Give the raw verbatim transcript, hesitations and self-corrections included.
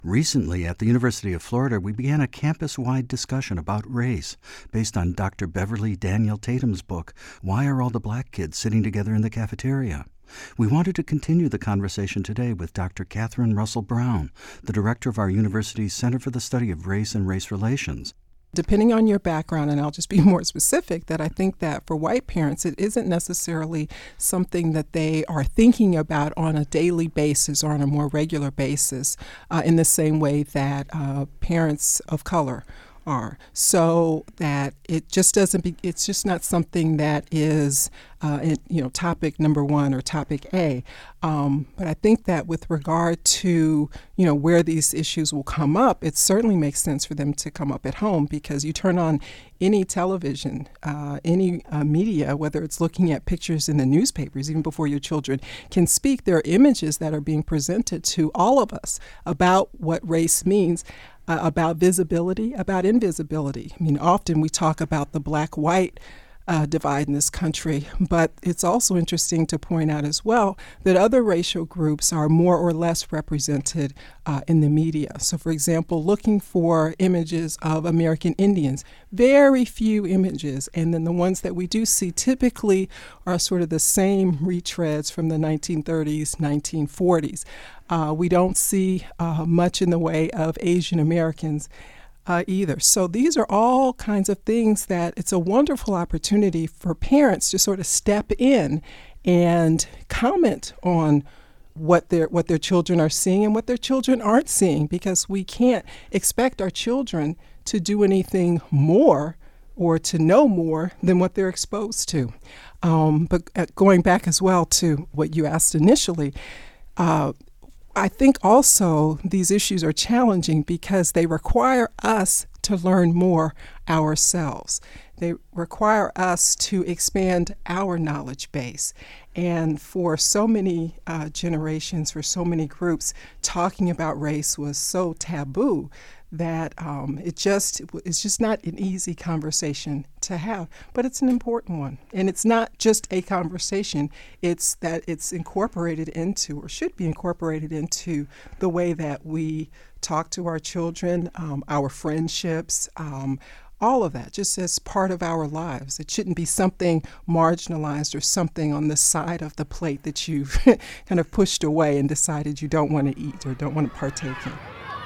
Recently, at the University of Florida, we began a campus-wide discussion about race based on Doctor Beverly Daniel Tatum's book, Why Are All the Black Kids Sitting Together in the Cafeteria? We wanted to continue the conversation today with Doctor Catherine Russell Brown, the director of our university's Center for the Study of Race and Race Relations. Depending on your background, and I'll just be more specific, that I think that for white parents, it isn't necessarily something that they are thinking about on a daily basis or on a more regular basis uh, in the same way that uh, parents of color are. So that it just doesn't be, it's just not something that is, uh, in, you know, topic number one or topic A. Um, but I think that with regard to, you know, where these issues will come up, it certainly makes sense for them to come up at home, because you turn on any television, uh, any uh, media, whether it's looking at pictures in the newspapers, even before your children can speak, there are images that are being presented to all of us about what race means. Uh, about visibility, about invisibility. I mean, often we talk about the black-white uh, divide in this country, but it's also interesting to point out as well that other racial groups are more or less represented uh, in the media. So, for example, looking for images of American Indians, very few images, and then the ones that we do see typically are sort of the same retreads from the nineteen thirties, nineteen forties. Uh, we don't see uh, much in the way of Asian Americans uh, either. So these are all kinds of things that it's a wonderful opportunity for parents to sort of step in and comment on what their what their children are seeing and what their children aren't seeing, because we can't expect our children to do anything more or to know more than what they're exposed to. Um, but uh, going back as well to what you asked initially, uh, I think also these issues are challenging because they require us to learn more ourselves. They require us to expand our knowledge base. And for so many uh, generations, for so many groups, talking about race was so taboo that um, it just it's just not an easy conversation to have, but it's an important one. And it's not just a conversation, it's that it's incorporated into, or should be incorporated into, the way that we talk to our children, um, our friendships, um, all of that, just as part of our lives. It shouldn't be something marginalized or something on the side of the plate that you've kind of pushed away and decided you don't want to eat or don't want to partake in.